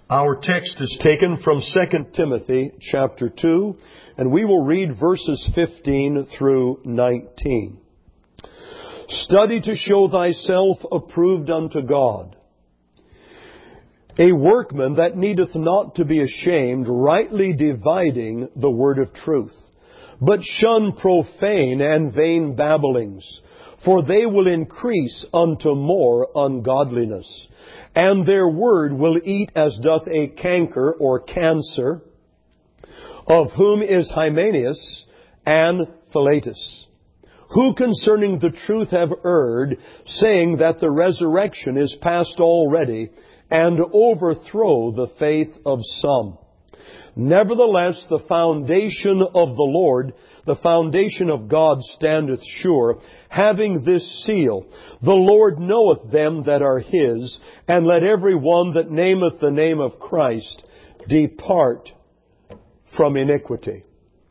Our text is taken from 2 Timothy chapter 2, and we will read verses 15 through 19. Study to show thyself approved unto God, a workman that needeth not to be ashamed, rightly dividing the word of truth. But shun profane and vain babblings, for they will increase unto more ungodliness. And their word will eat as doth a canker or cancer, of whom is Hymenaeus and Philetus, who concerning the truth have erred, saying that the resurrection is past already, and overthrow the faith of some. Nevertheless, the foundation of the Lord, the foundation of God standeth sure, having this seal, the Lord knoweth them that are His, and let every one that nameth the name of Christ depart from iniquity.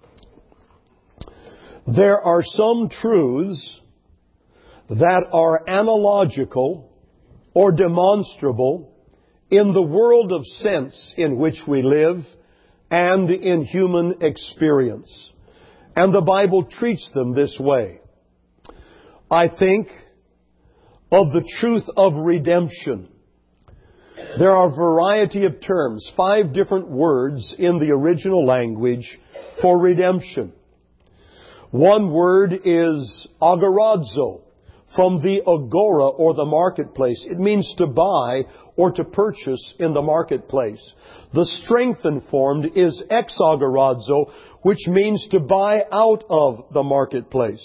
There are some truths that are analogical or demonstrable in the world of sense in which we live and in human experience. And the Bible treats them this way. I think of the truth of redemption. There are a variety of terms, 5 different words in the original language for redemption. One word is agorazo, from the agora or the marketplace. It means to buy or to purchase in the marketplace. The strengthened form is exagorazo, which means to buy out of the marketplace.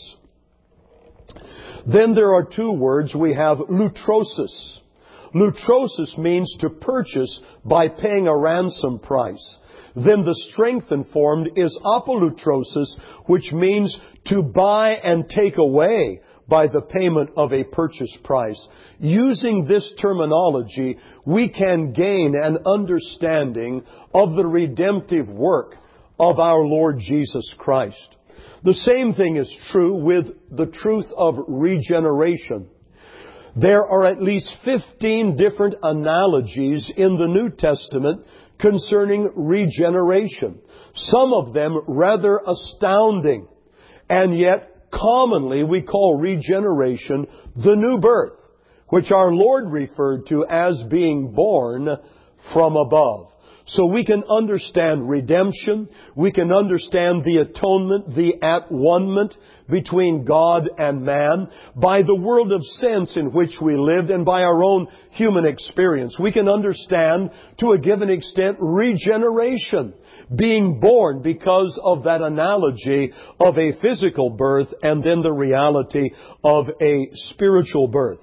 Then there are 2 words. We have lutrosis. Lutrosis means to purchase by paying a ransom price. Then the strengthened form is apolutrosis, which means to buy and take away by the payment of a purchase price. Using this terminology, we can gain an understanding of the redemptive work of our Lord Jesus Christ. The same thing is true with the truth of regeneration. There are at least 15 different analogies in the New Testament concerning regeneration. Some of them rather astounding, and yet commonly we call regeneration the new birth, which our Lord referred to as being born from above. So we can understand redemption, we can understand the atonement, the at-one-ment between God and man by the world of sense in which we lived and by our own human experience. We can understand, to a given extent, regeneration, being born because of that analogy of a physical birth and then the reality of a spiritual birth.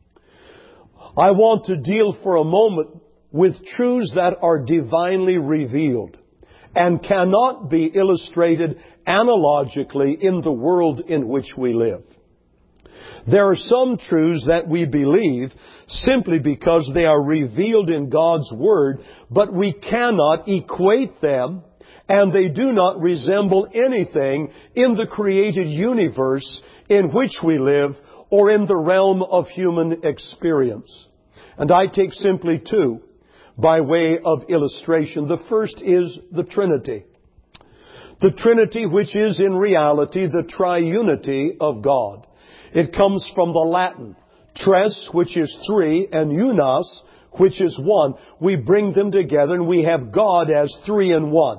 I want to deal for a moment with truths that are divinely revealed and cannot be illustrated analogically in the world in which we live. There are some truths that we believe simply because they are revealed in God's Word, but we cannot equate them, and they do not resemble anything in the created universe in which we live or in the realm of human experience. And I take simply 2 by way of illustration. The first is the Trinity. The Trinity, which is in reality the triunity of God. It comes from the Latin tres, which is 3, and unos, which is 1. We bring them together and we have God as 3 in 1.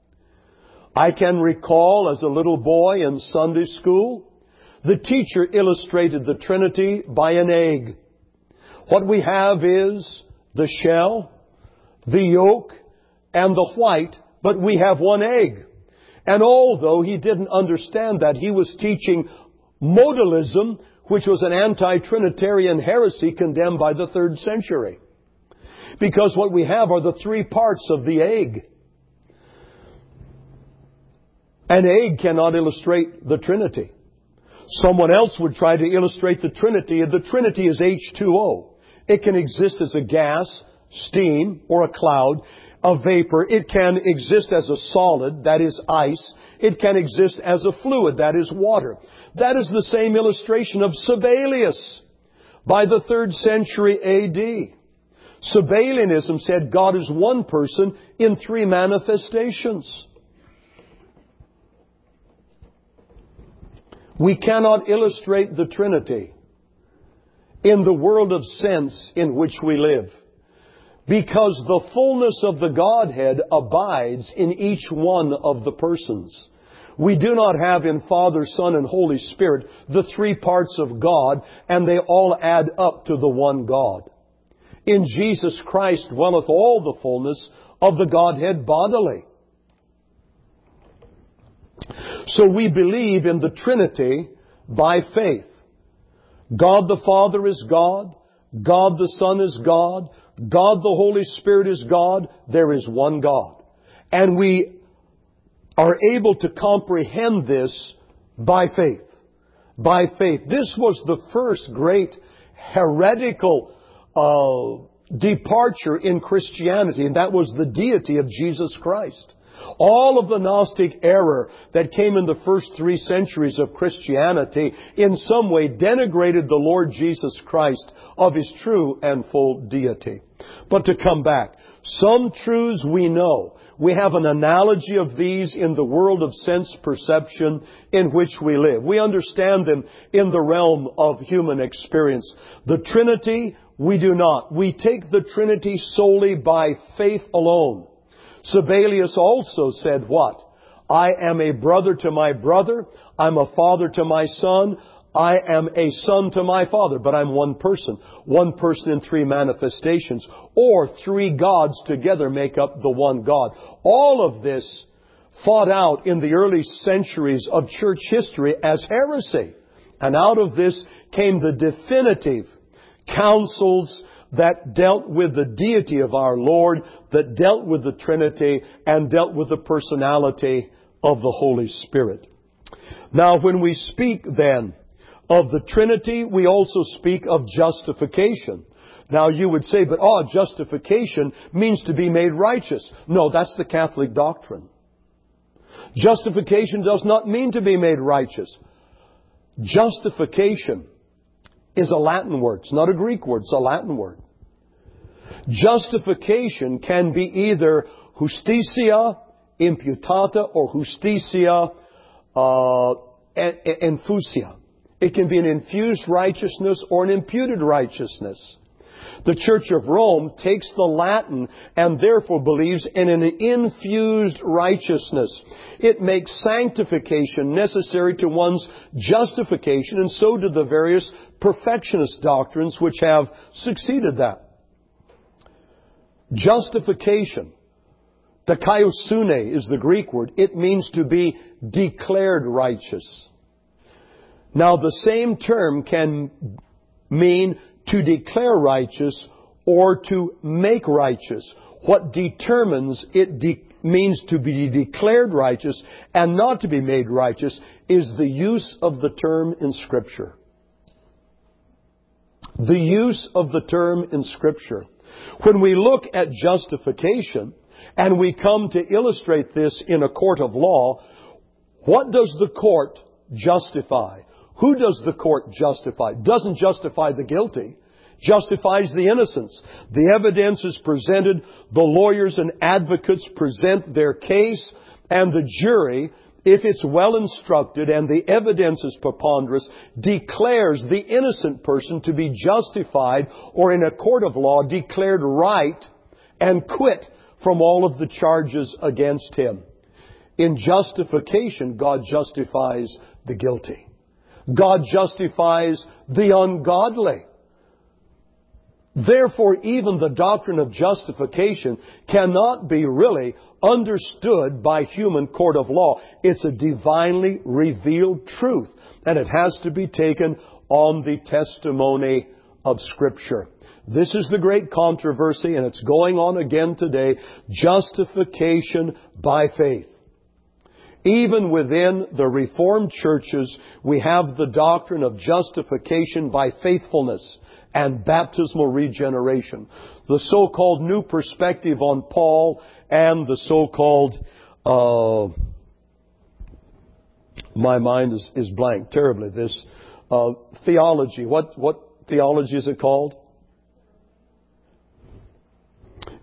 I can recall as a little boy in Sunday school, the teacher illustrated the Trinity by an egg. What we have is the shell, the yolk, and the white, but we have one egg. And although he didn't understand that, he was teaching modalism, which was an anti-Trinitarian heresy condemned by the 3rd century. Because what we have are the 3 parts of the egg. An egg cannot illustrate the Trinity. Someone else would try to illustrate the Trinity, and the Trinity is H2O. It can exist as a gas, steam, or a cloud, a vapor. It can exist as a solid, that is ice. It can exist as a fluid, that is water. That is the same illustration of Sabellius by the 3rd century AD. Sabellianism said God is one person in three manifestations. We cannot illustrate the Trinity in the world of sense in which we live, because the fullness of the Godhead abides in each one of the persons. We do not have in Father, Son, and Holy Spirit the three parts of God, and they all add up to the one God. In Jesus Christ dwelleth all the fullness of the Godhead bodily. So we believe in the Trinity by faith. God the Father is God. God the Son is God. God the Holy Spirit is God. There is one God. And we are able to comprehend this by faith. By faith. This was the first great heretical departure in Christianity, and that was the deity of Jesus Christ. All of the Gnostic error that came in the first 3 centuries of Christianity in some way denigrated the Lord Jesus Christ of His true and full deity. But to come back, some truths we know. We have an analogy of these in the world of sense perception in which we live. We understand them in the realm of human experience. The Trinity, we do not. We take the Trinity solely by faith alone. Sabellius also said what? I am a brother to my brother. I'm a father to my son. I am a son to my father. But I'm one person. One person in 3 manifestations. Or 3 gods together make up the one God. All of this fought out in the early centuries of church history as heresy. And out of this came the definitive councils that dealt with the deity of our Lord, that dealt with the Trinity, and dealt with the personality of the Holy Spirit. Now, when we speak then of the Trinity, we also speak of justification. Now, you would say, but justification means to be made righteous. No, that's the Catholic doctrine. Justification does not mean to be made righteous. Justification is a Latin word. It's not a Greek word. It's a Latin word. Justification can be either justitia imputata or justitia infusia. It can be an infused righteousness or an imputed righteousness. The Church of Rome takes the Latin and therefore believes in an infused righteousness. It makes sanctification necessary to one's justification, and so do the various perfectionist doctrines which have succeeded that. Justification, dikaiosune is the Greek word. It means to be declared righteous. Now, the same term can mean to declare righteous or to make righteous. What determines it means to be declared righteous and not to be made righteous is the use of the term in Scripture. The use of the term in Scripture. When we look at justification and we come to illustrate this in a court of law, what does the court justify? Who does the court justify? It doesn't justify the guilty. Justifies the innocents. The evidence is presented. The lawyers and advocates present their case, and the jury, if it's well instructed and the evidence is preponderous, declares the innocent person to be justified, or in a court of law declared right and quit from all of the charges against him. In justification, God justifies the guilty. God justifies the ungodly. Therefore, even the doctrine of justification cannot be really understood by human court of law. It's a divinely revealed truth, and it has to be taken on the testimony of Scripture. This is the great controversy, and it's going on again today. Justification by faith. Even within the Reformed churches, we have the doctrine of justification by faithfulness and baptismal regeneration. The so-called new perspective on Paul and the so-called, my mind is blank terribly, this theology. What theology is it called?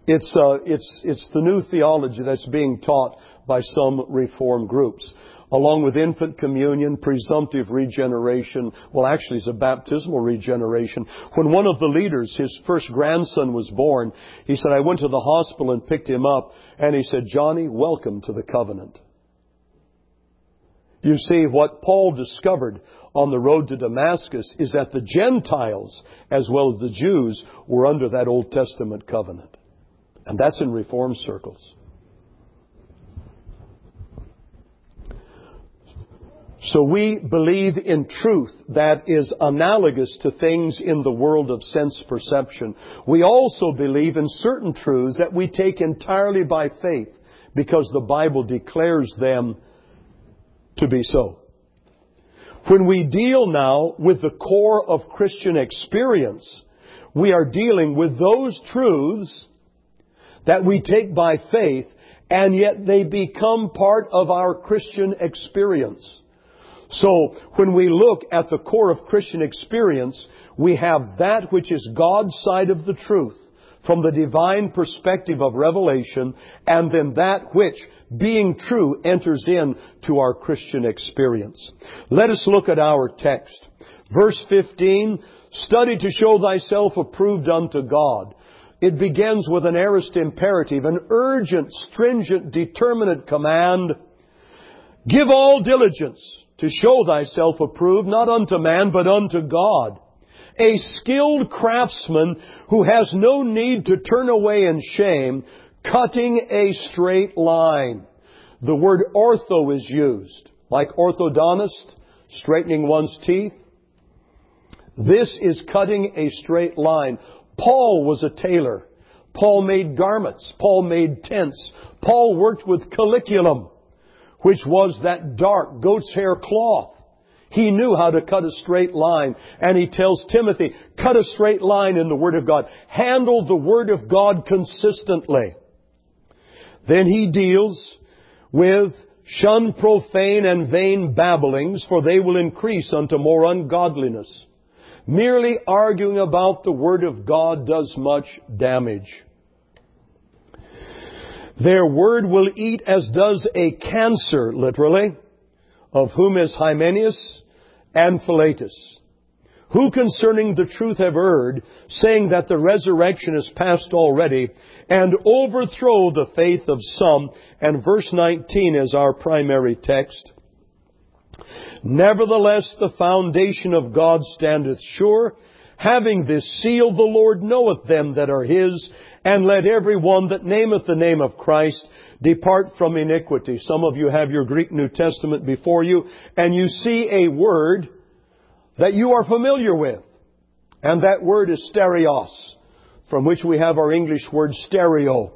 It's the new theology that's being taught by some Reform groups. Along with infant communion, presumptive regeneration, well, actually it's a baptismal regeneration. When one of the leaders, his first grandson was born, he said, I went to the hospital and picked him up, and he said, Johnny, welcome to the covenant. You see, what Paul discovered on the road to Damascus is that the Gentiles, as well as the Jews, were under that Old Testament covenant. And that's in Reform circles. So we believe in truth that is analogous to things in the world of sense perception. We also believe in certain truths that we take entirely by faith because the Bible declares them to be so. When we deal now with the core of Christian experience, we are dealing with those truths that we take by faith, and yet they become part of our Christian experience. So, when we look at the core of Christian experience, we have that which is God's side of the truth, from the divine perspective of revelation, and then that which, being true, enters into our Christian experience. Let us look at our text. Verse 15, study to show thyself approved unto God. It begins with an aorist imperative, an urgent, stringent, determinate command. Give all diligence to show thyself approved, not unto man, but unto God. A skilled craftsman who has no need to turn away in shame, cutting a straight line. The word ortho is used, like orthodontist, straightening one's teeth. This is cutting a straight line. Paul was a tailor. Paul made garments. Paul made tents. Paul worked with colliculum, which was that dark goat's hair cloth. He knew how to cut a straight line. And he tells Timothy, cut a straight line in the Word of God. Handle the Word of God consistently. Then he deals with shun profane and vain babblings, for they will increase unto more ungodliness. Merely arguing about the Word of God does much damage. Their word will eat as does a cancer, literally, of whom is Hymenaeus and Philetus, who concerning the truth have erred, saying that the resurrection is past already, and overthrow the faith of some. And verse 19 is our primary text. Nevertheless, the foundation of God standeth sure, having this seal, the Lord knoweth them that are His, and let every one that nameth the name of Christ depart from iniquity. Some of you have your Greek New Testament before you, and you see a word that you are familiar with. And that word is stereos, from which we have our English word stereo.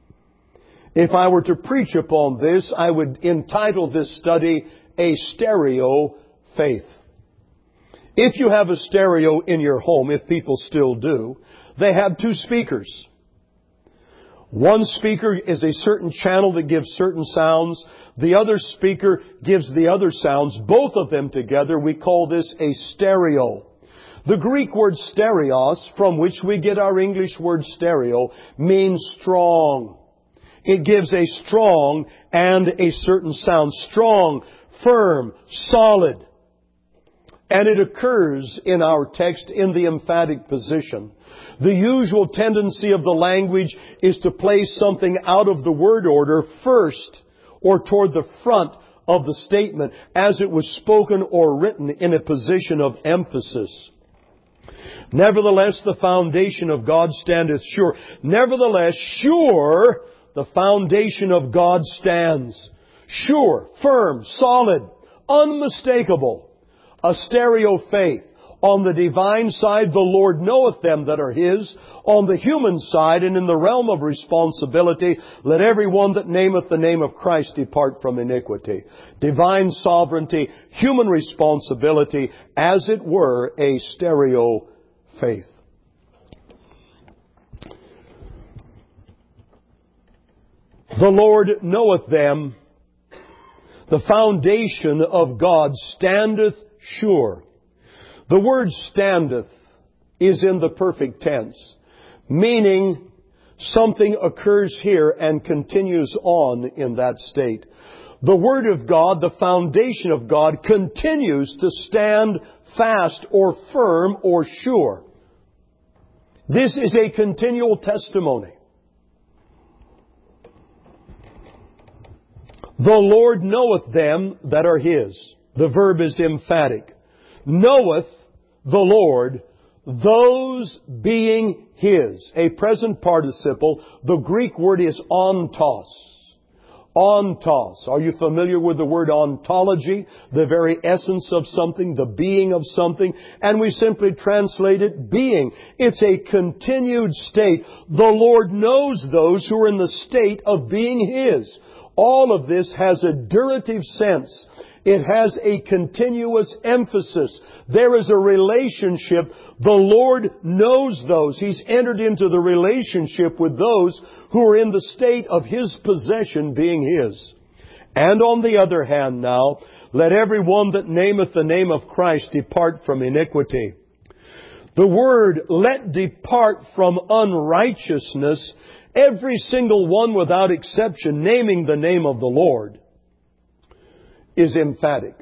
If I were to preach upon this, I would entitle this study, A Stereo Faith. If you have a stereo in your home, if people still do, they have two speakers. One speaker is a certain channel that gives certain sounds. The other speaker gives the other sounds. Both of them together, we call this a stereo. The Greek word stereos, from which we get our English word stereo, means strong. It gives a strong and a certain sound. Strong, firm, solid. And it occurs in our text in the emphatic position. The usual tendency of the language is to place something out of the word order first or toward the front of the statement as it was spoken or written in a position of emphasis. Nevertheless, the foundation of God standeth sure. Nevertheless, sure, the foundation of God stands. Sure, firm, solid, unmistakable. A stereo faith. On the divine side, the Lord knoweth them that are His. On the human side, and in the realm of responsibility, let every one that nameth the name of Christ depart from iniquity. Divine sovereignty, human responsibility, as it were, a stereo faith. The Lord knoweth them. The foundation of God standeth sure. The word standeth is in the perfect tense, meaning something occurs here and continues on in that state. The Word of God, the foundation of God, continues to stand fast or firm or sure. This is a continual testimony. The Lord knoweth them that are His. The verb is emphatic. Knoweth the Lord those being His. A present participle. The Greek word is ontos. Ontos. Are you familiar with the word ontology? The very essence of something, the being of something. And we simply translate it being. It's a continued state. The Lord knows those who are in the state of being His. All of this has a durative sense. It has a continuous emphasis. There is a relationship. The Lord knows those. He's entered into the relationship with those who are in the state of His possession being His. And on the other hand now, let every one that nameth the name of Christ depart from iniquity. The word, let depart from unrighteousness, every single one without exception, naming the name of the Lord, is emphatic.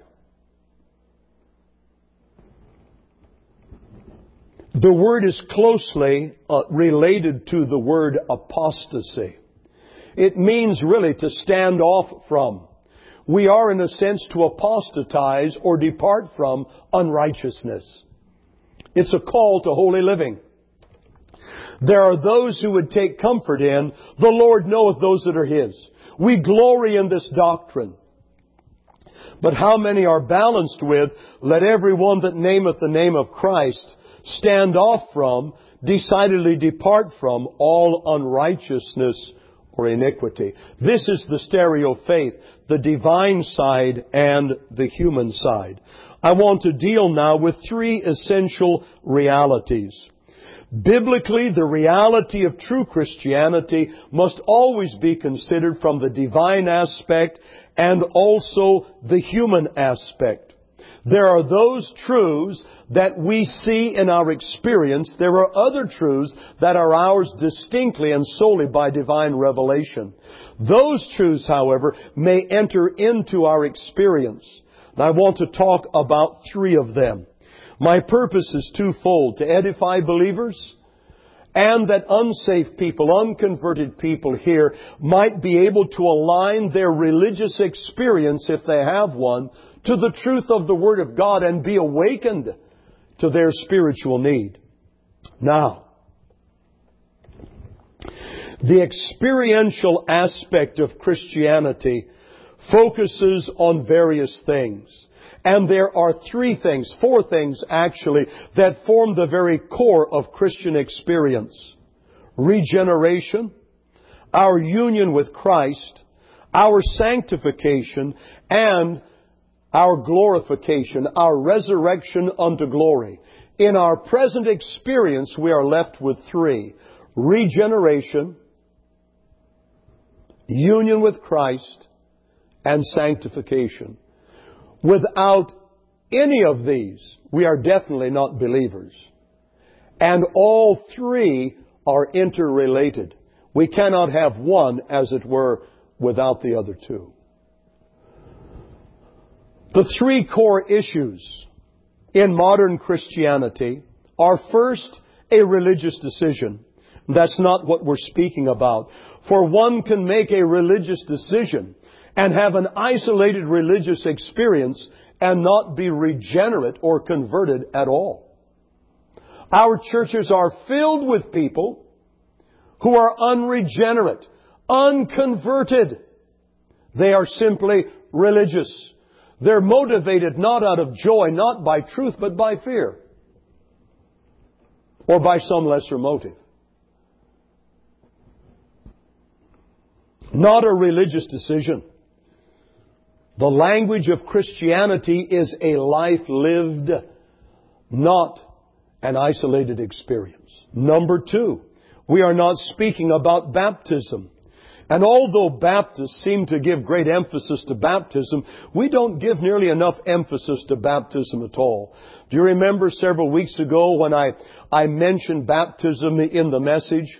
The word is closely related to the word apostasy. It means really to stand off from. We are in a sense to apostatize or depart from unrighteousness. It's a call to holy living. There are those who would take comfort in, the Lord knoweth those that are His. We glory in this doctrine. But how many are balanced with, let every one that nameth the name of Christ stand off from, decidedly depart from all unrighteousness or iniquity. This is the stereo faith, the divine side and the human side. I want to deal now with three essential realities. Biblically, the reality of true Christianity must always be considered from the divine aspect and also the human aspect. There are those truths that we see in our experience. There are other truths that are ours distinctly and solely by divine revelation. Those truths, however, may enter into our experience. And I want to talk about three of them. My purpose is twofold: to edify believers, and that unsafe people, unconverted people here might be able to align their religious experience, if they have one, to the truth of the Word of God and be awakened to their spiritual need. Now, the experiential aspect of Christianity focuses on various things. And there are four things actually, that form the very core of Christian experience. Regeneration, our union with Christ, our sanctification, and our glorification, our resurrection unto glory. In our present experience, we are left with three: regeneration, union with Christ, and sanctification. Without any of these, we are definitely not believers. And all three are interrelated. We cannot have one, as it were, without the other two. The three core issues in modern Christianity are, first, a religious decision. That's not what we're speaking about. For one can make a religious decision and have an isolated religious experience and not be regenerate or converted at all. Our churches are filled with people who are unregenerate, unconverted. They are simply religious. They're motivated not out of joy, not by truth, but by fear. Or by some lesser motive. Not a religious decision. The language of Christianity is a life lived, not an isolated experience. Number two, we are not speaking about baptism. And although Baptists seem to give great emphasis to baptism, we don't give nearly enough emphasis to baptism at all. Do you remember several weeks ago when I mentioned baptism in the message?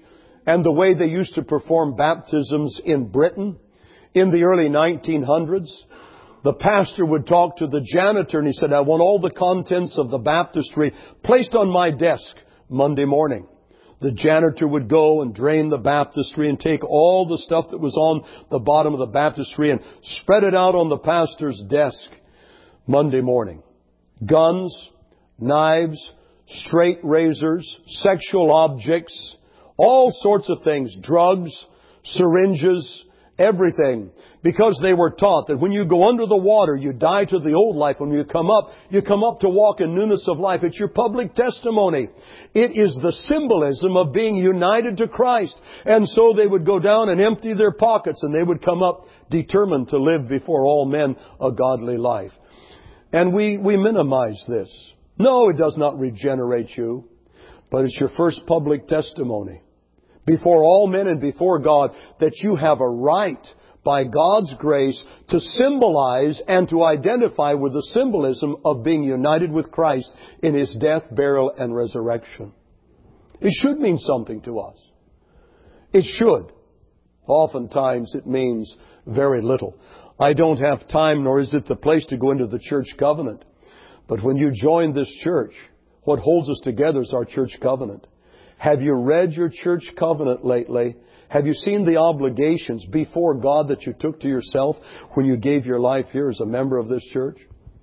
and the way they used to perform baptisms in Britain in the early 1900s. The pastor would talk to the janitor and he said, I want all the contents of the baptistry placed on my desk Monday morning. The janitor would go and drain the baptistry and take all the stuff that was on the bottom of the baptistry and spread it out on the pastor's desk Monday morning. Guns, knives, straight razors, sexual objects, all sorts of things, drugs, syringes, everything. Because they were taught that when you go under the water, you die to the old life. When you come up to walk in newness of life. It's your public testimony. It is the symbolism of being united to Christ. And so they would go down and empty their pockets, and they would come up determined to live before all men a godly life. And we minimize this. No, it does not regenerate you, but it's your first public testimony before all men and before God that you have a right by God's grace to symbolize and to identify with the symbolism of being united with Christ in His death, burial, and resurrection. It should mean something to us. It should. Oftentimes it means very little. I don't have time, nor is it the place to go into the church covenant. But when you join this church, what holds us together is our church covenant. Have you read your church covenant lately? Have you seen the obligations before God that you took to yourself when you gave your life here as a member of this church?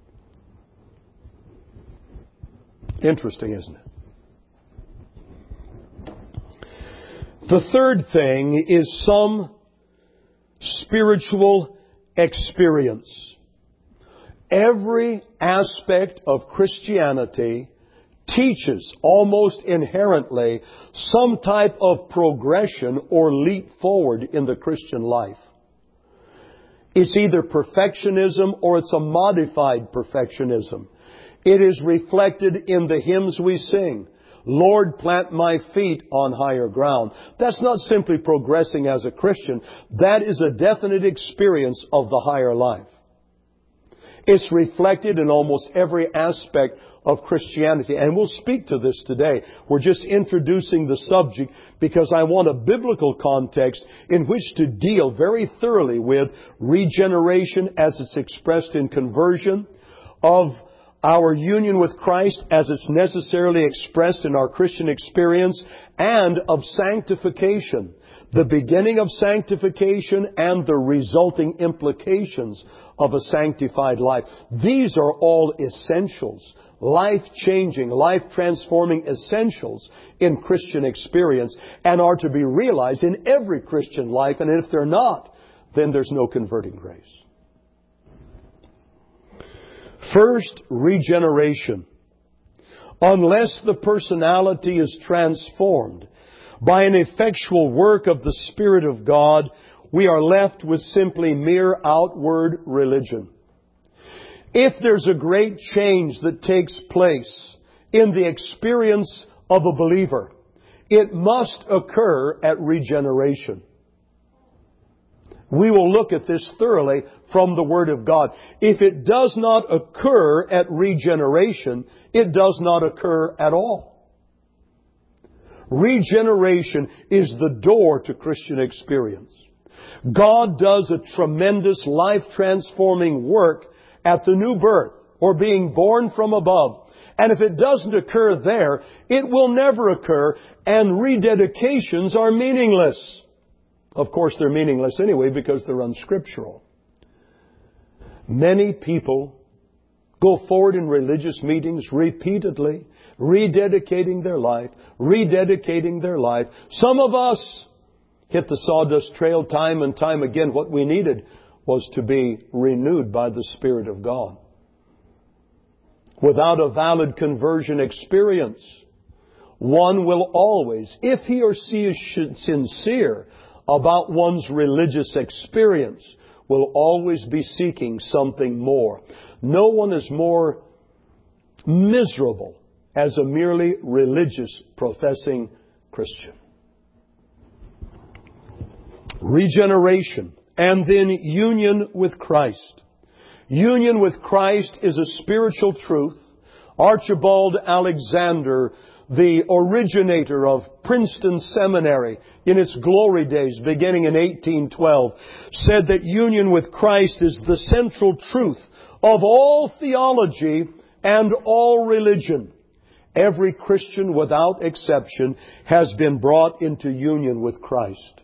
Interesting, isn't it? The third thing is some spiritual experience. Every aspect of Christianity teaches almost inherently some type of progression or leap forward in the Christian life. It's either perfectionism or it's a modified perfectionism. It is reflected in the hymns we sing. Lord, plant my feet on higher ground. That's not simply progressing as a Christian. That is a definite experience of the higher life. It's reflected in almost every aspect of Christianity. And we'll speak to this today. We're just introducing the subject because I want a biblical context in which to deal very thoroughly with regeneration as it's expressed in conversion, of our union with Christ as it's necessarily expressed in our Christian experience, and of sanctification, the beginning of sanctification and the resulting implications of a sanctified life. These are all essentials, life-changing, life-transforming essentials in Christian experience, and are to be realized in every Christian life. And if they're not, then there's no converting grace. First, regeneration. Unless the personality is transformed by an effectual work of the Spirit of God, we are left with simply mere outward religion. If there's a great change that takes place in the experience of a believer, it must occur at regeneration. We will look at this thoroughly from the Word of God. If it does not occur at regeneration, it does not occur at all. Regeneration is the door to Christian experience. God does a tremendous life-transforming work at the new birth, or being born from above. And if it doesn't occur there, it will never occur, and rededications are meaningless. Of course, they're meaningless anyway because they're unscriptural. Many people go forward in religious meetings repeatedly, rededicating their life. Some of us hit the sawdust trail time and time again. What we needed was to be renewed by the Spirit of God. Without a valid conversion experience, one will always, if he or she is sincere about one's religious experience, will always be seeking something more. No one is more miserable as a merely religious professing Christian. Regeneration, and then union with Christ. Union with Christ is a spiritual truth. Archibald Alexander, the originator of Princeton Seminary in its glory days, beginning in 1812, said that union with Christ is the central truth of all theology and all religion. Every Christian, without exception, has been brought into union with Christ.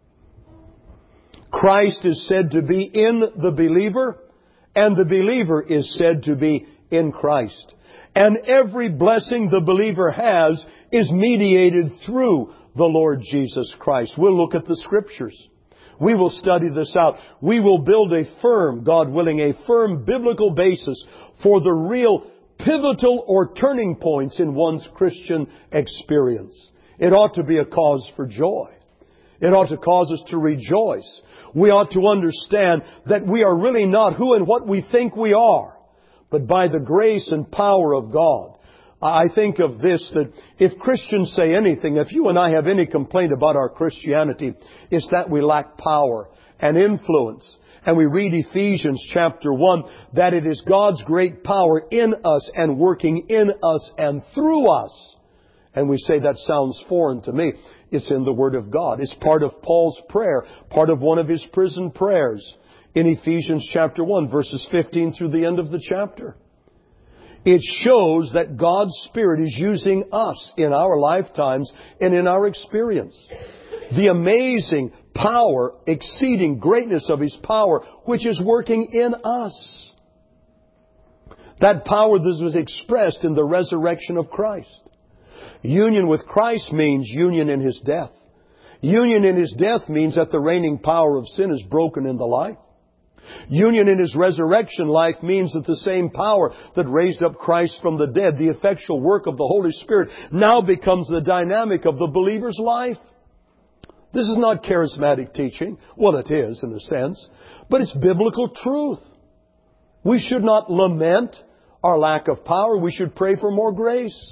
Christ is said to be in the believer, and the believer is said to be in Christ. And every blessing the believer has is mediated through the Lord Jesus Christ. We'll look at the Scriptures. We will study this out. We will build a firm, God willing, a firm biblical basis for the real pivotal or turning points in one's Christian experience. It ought to be a cause for joy. It ought to cause us to rejoice. We ought to understand that we are really not who and what we think we are, but by the grace and power of God. I think of this, that if Christians say anything, if you and I have any complaint about our Christianity, it's that we lack power and influence. And we read Ephesians chapter 1, that it is God's great power in us and working in us and through us. And we say that sounds foreign to me. It's in the Word of God. It's part of Paul's prayer, part of one of his prison prayers in Ephesians chapter 1, verses 15 through the end of the chapter. It shows that God's Spirit is using us in our lifetimes and in our experience. The amazing power, exceeding greatness of His power, which is working in us. That power that was expressed in the resurrection of Christ. Union with Christ means union in His death. Union in His death means that the reigning power of sin is broken in the life. Union in His resurrection life means that the same power that raised up Christ from the dead, the effectual work of the Holy Spirit, now becomes the dynamic of the believer's life. This is not charismatic teaching. Well, it is in a sense, but it's biblical truth. We should not lament our lack of power. We should pray for more grace.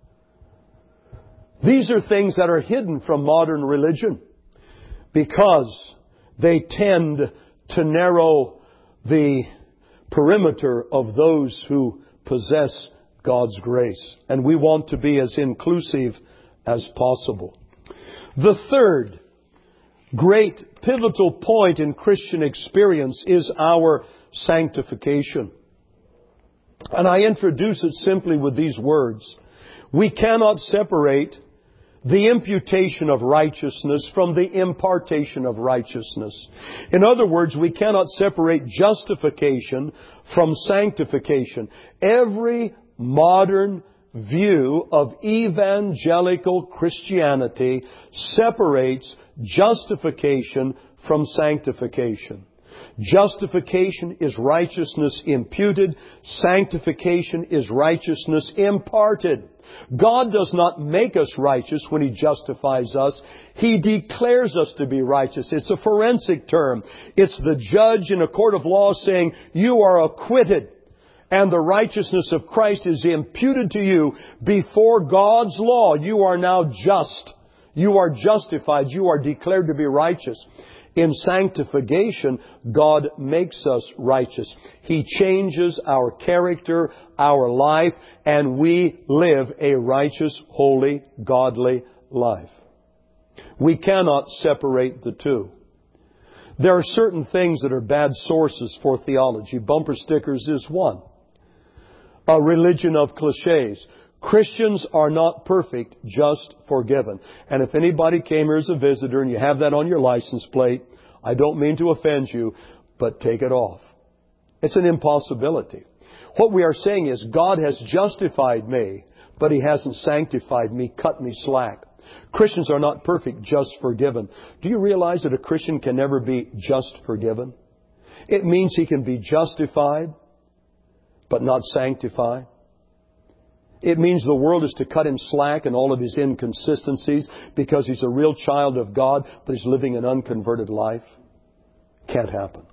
These are things that are hidden from modern religion because they tend to narrow the perimeter of those who possess God's grace. And we want to be as inclusive as possible. The third great pivotal point in Christian experience is our sanctification. And I introduce it simply with these words. We cannot separate the imputation of righteousness from the impartation of righteousness. In other words, we cannot separate justification from sanctification. Every modern view of evangelical Christianity separates justification from sanctification. Justification is righteousness imputed. Sanctification is righteousness imparted. God does not make us righteous when He justifies us. He declares us to be righteous. It's a forensic term. It's the judge in a court of law saying, you are acquitted. And the righteousness of Christ is imputed to you before God's law. You are now just. You are justified. You are declared to be righteous. In sanctification, God makes us righteous. He changes our character, our life, and we live a righteous, holy, godly life. We cannot separate the two. There are certain things that are bad sources for theology. Bumper stickers is one. A religion of cliches. Christians are not perfect, just forgiven. And if anybody came here as a visitor and you have that on your license plate, I don't mean to offend you, but take it off. It's an impossibility. What we are saying is God has justified me, but He hasn't sanctified me, cut me slack. Christians are not perfect, just forgiven. Do you realize that a Christian can never be just forgiven? It means he can be justified, but not sanctified. It means the world is to cut him slack in all of his inconsistencies because he's a real child of God, but he's living an unconverted life. Can't happen.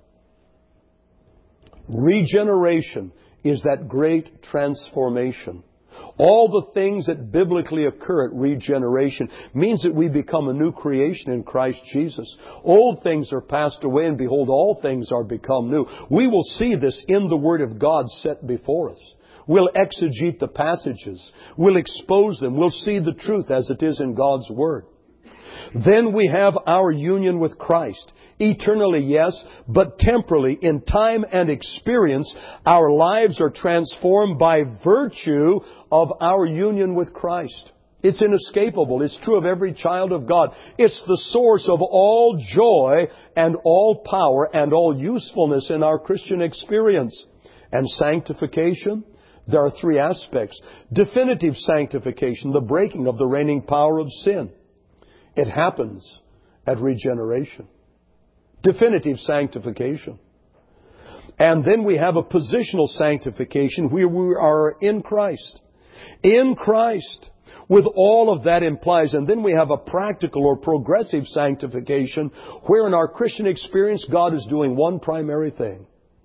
Regeneration is that great transformation. All the things that biblically occur at regeneration means that we become a new creation in Christ Jesus. Old things are passed away, and behold, all things are become new. We will see this in the Word of God set before us. We'll exegete the passages. We'll expose them. We'll see the truth as it is in God's Word. Then we have our union with Christ. Eternally, yes, but temporally, in time and experience, our lives are transformed by virtue of our union with Christ. It's inescapable. It's true of every child of God. It's the source of all joy and all power and all usefulness in our Christian experience. And sanctification, there are three aspects. Definitive sanctification, the breaking of the reigning power of sin. It happens at regeneration. Definitive sanctification. And then we have a positional sanctification where we are in Christ. In Christ. With all of that implies. And then we have a practical or progressive sanctification where in our Christian experience God is doing one primary thing.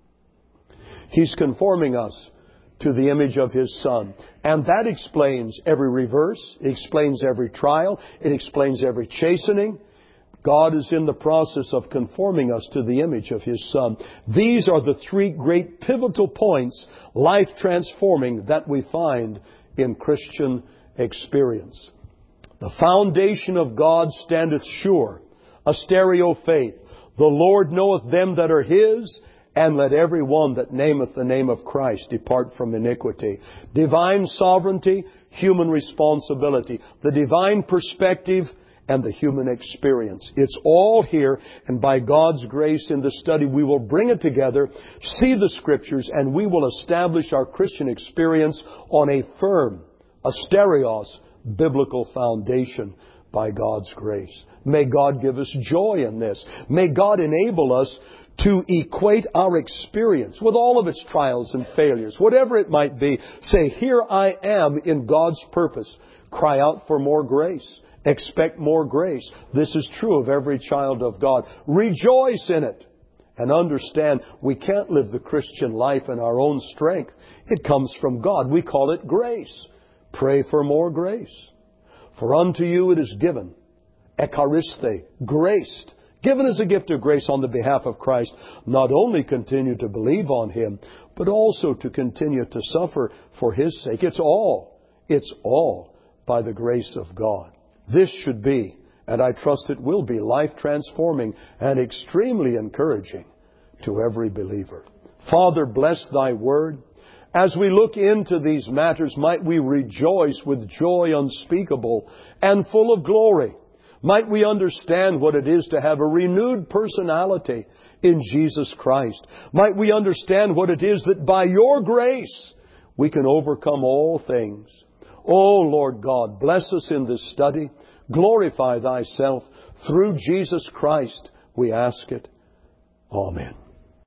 He's conforming us to the image of His Son. And that explains every reverse. It explains every trial. It explains every chastening. God is in the process of conforming us to the image of His Son. These are the three great pivotal points, life transforming, that we find in Christian experience. The foundation of God standeth sure, a stereo faith. The Lord knoweth them that are His, and let every one that nameth the name of Christ depart from iniquity. Divine sovereignty, human responsibility. The divine perspective and the human experience. It's all here, and by God's grace in the study we will bring it together, see the Scriptures, and we will establish our Christian experience on a firm, a stereos, biblical foundation by God's grace. May God give us joy in this. May God enable us to equate our experience with all of its trials and failures, whatever it might be. Say, here I am in God's purpose. Cry out for more grace. Expect more grace. This is true of every child of God. Rejoice in it. And understand we can't live the Christian life in our own strength. It comes from God. We call it grace. Pray for more grace. For unto you it is given, ekariste, graced, given as a gift of grace on the behalf of Christ, not only continue to believe on Him, but also to continue to suffer for His sake. It's all by the grace of God. This should be, and I trust it will be, life transforming and extremely encouraging to every believer. Father, bless Thy Word. As we look into these matters, might we rejoice with joy unspeakable and full of glory. Might we understand what it is to have a renewed personality in Jesus Christ. Might we understand what it is that by Your grace we can overcome all things. Oh, Lord God, bless us in this study. Glorify Thyself through Jesus Christ, we ask it. Amen.